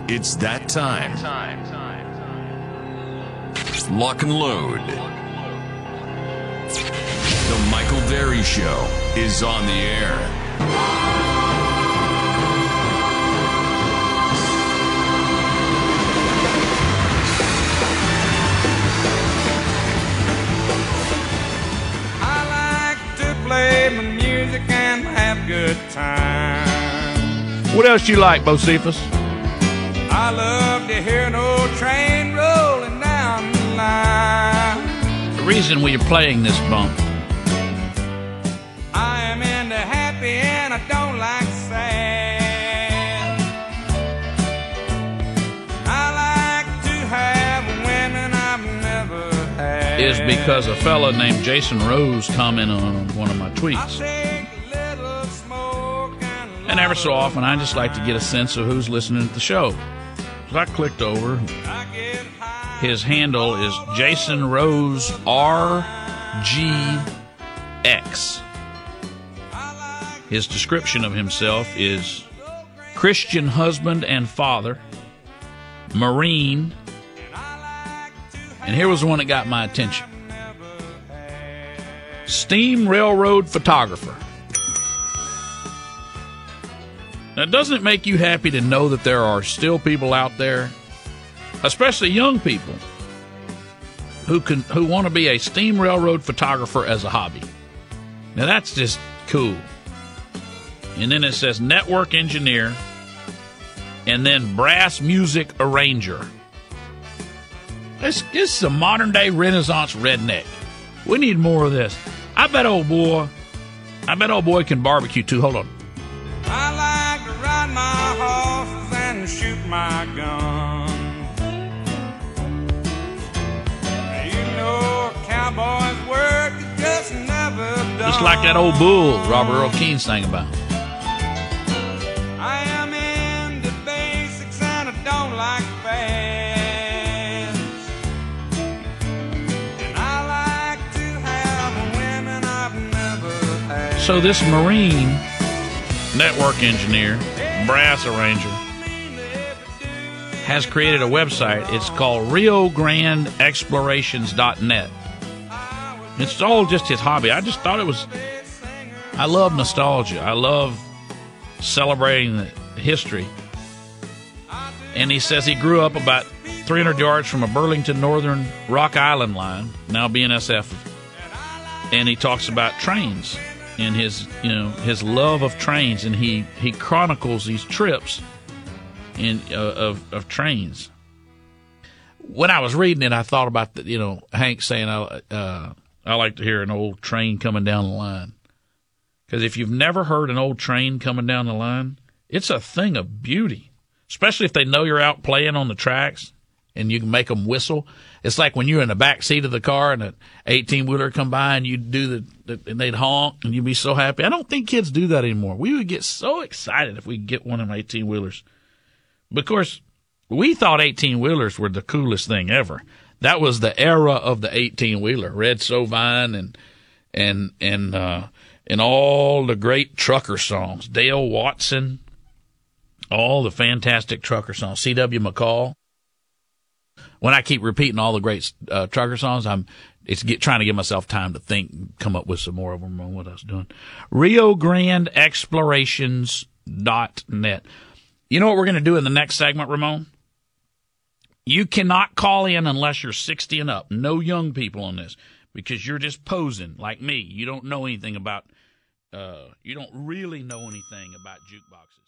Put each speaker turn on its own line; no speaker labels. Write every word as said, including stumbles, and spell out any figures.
It's that time. Lock and load. The Michael Berry Show is on the air.
Play my music and have good time.
What else you like, Bocephus?
I love to hear an old train rolling down the line.
The reason we are playing this bump.
I am into happy and I don't like sad. I like to have women I've never had.
Is because a fella named Jason Rose commented on one of my tweets. And every so often, I just like to get a sense of who's listening to the show. So I clicked over. His handle is Jason Rose R G X. His description of himself is Christian husband and father, Marine, and here was the one that got my attention. Steam railroad photographer. Now, doesn't it make you happy to know that there are still people out there, especially young people, who can who want to be a steam railroad photographer as a hobby? Now, that's just cool. And then it says network engineer, and then brass music arranger. This, this is a modern-day Renaissance redneck. We need more of this. I bet old boy, I bet old boy can barbecue, too. Hold on.
I like to ride my horses and shoot my gun. You know, cowboys work just never done.
Just like that old bull Robert Earl Keen sang about.
I am into basics and I don't like fads.
So this Marine network engineer, brass arranger, has created a website. It's called Rio Grande Explorations dot net. It's all just his hobby. I just thought it was, I love nostalgia. I love celebrating the history. And he says he grew up about three hundred yards from a Burlington Northern Rock Island line, now B N S F. And he talks about trains. And his, you know, his love of trains, and he, he chronicles these trips in uh, of of trains. When I was reading it, I thought about the, you know, Hank saying, "I uh, I like to hear an old train coming down the line," because if you've never heard an old train coming down the line, it's a thing of beauty, especially if they know you're out playing on the tracks and you can make them whistle. It's like when you're in the back seat of the car and an eighteen-wheeler come by and you do the, the and they'd honk and you'd be so happy. I don't think kids do that anymore. We would get so excited if we could get one of them eighteen-wheelers. Of course, we thought eighteen-wheelers were the coolest thing ever. That was the era of the eighteen-wheeler. Red Sovine and and and uh, and all the great trucker songs. Dale Watson, all the fantastic trucker songs. C W McCall. When I keep repeating all the great uh, trucker songs, I'm it's get, trying to give myself time to think, come up with some more of them on what I was doing. Rio Grande Explorations dot net. You know what we're going to do in the next segment, Ramon? You cannot call in unless you're sixty and up. No young people on this, because you're just posing like me. You don't know anything about, uh, you don't really know anything about jukeboxes.